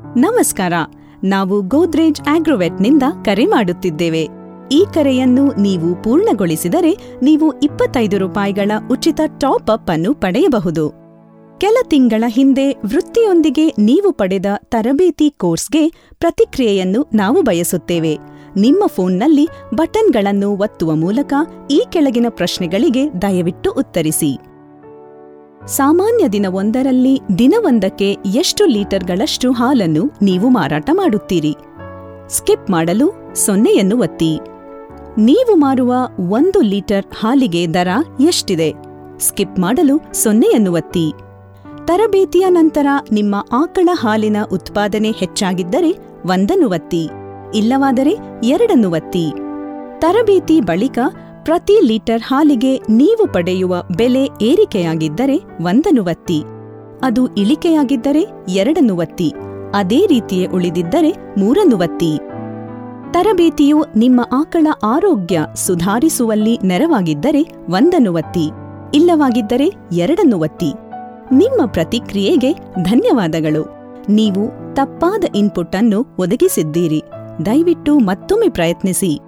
ನಮಸ್ಕಾರ. ನಾವು ಗೋದ್ರೇಜ್ ಆಗ್ರೋವೆಟ್ನಿಂದ ಕರೆ ಮಾಡುತ್ತಿದ್ದೇವೆ. ಈ ಕರೆಯನ್ನು ನೀವು ಪೂರ್ಣಗೊಳಿಸಿದರೆ ನೀವು 25 ರೂಪಾಯಿಗಳ ಉಚಿತ ಟಾಪ್ ಅಪ್ ಅನ್ನು ಪಡೆಯಬಹುದು. ಕೆಲ ತಿಂಗಳ ಹಿಂದೆ ವೃತ್ತಿಯೊಂದಿಗೆ ನೀವು ಪಡೆದ ತರಬೇತಿ ಕೋರ್ಸ್ಗೆ ಪ್ರತಿಕ್ರಿಯೆಯನ್ನು ನಾವು ಬಯಸುತ್ತೇವೆ. ನಿಮ್ಮ ಫೋನ್ನಲ್ಲಿ ಬಟನ್ಗಳನ್ನು ಒತ್ತುವ ಮೂಲಕ ಈ ಕೆಳಗಿನ ಪ್ರಶ್ನೆಗಳಿಗೆ ದಯವಿಟ್ಟು ಉತ್ತರಿಸಿ. ಸಾಮಾನ್ಯ ದಿನವೊಂದರಲ್ಲಿ ದಿನವೊಂದಕ್ಕೆ ಎಷ್ಟು ಲೀಟರ್ಗಳಷ್ಟು ಹಾಲನ್ನು ನೀವು ಮಾರಾಟ ಮಾಡುತ್ತೀರಿ? ಸ್ಕಿಪ್ ಮಾಡಲು 0ಯನ್ನು ಒತ್ತಿ. ನೀವು ಮಾರುವ 1 ಲೀಟರ್ ಹಾಲಿಗೆ ದರ ಎಷ್ಟಿದೆ? ಸ್ಕಿಪ್ ಮಾಡಲು 0ಯನ್ನು ಒತ್ತಿ. ತರಬೇತಿಯ ನಂತರ ನಿಮ್ಮ ಆಕಳ ಹಾಲಿನ ಉತ್ಪಾದನೆ ಹೆಚ್ಚಾಗಿದ್ದರೆ 1ನ್ನು ಒತ್ತಿ, ಇಲ್ಲವಾದರೆ 2ನ್ನು ಒತ್ತಿ. ತರಬೇತಿ ಬಳಿಕ ಪ್ರತಿ ಲೀಟರ್ ಹಾಲಿಗೆ ನೀವು ಪಡೆಯುವ ಬೆಲೆ ಏರಿಕೆಯಾಗಿದ್ದರೆ 1ನ್ನು ಒತ್ತಿ, ಅದು ಇಳಿಕೆಯಾಗಿದ್ದರೆ 2ನ್ನು ಒತ್ತಿ, ಅದೇ ರೀತಿಯೇ ಉಳಿದಿದ್ದರೆ 3ನ್ನು ಒತ್ತಿ. ತರಬೇತಿಯು ನಿಮ್ಮ ಆಕಳ ಆರೋಗ್ಯ ಸುಧಾರಿಸುವಲ್ಲಿ ನೆರವಾಗಿದ್ದರೆ 1ನ್ನು ಒತ್ತಿ, ಇಲ್ಲವಾಗಿದ್ದರೆ 2ನ್ನು ಒತ್ತಿ. ನಿಮ್ಮ ಪ್ರತಿಕ್ರಿಯೆಗೆ ಧನ್ಯವಾದಗಳು. ನೀವು ತಪ್ಪಾದ ಇನ್ಪುಟ್ ಅನ್ನು ಒದಗಿಸಿದ್ದೀರಿ. ದಯವಿಟ್ಟು ಮತ್ತೊಮ್ಮೆ ಪ್ರಯತ್ನಿಸಿ.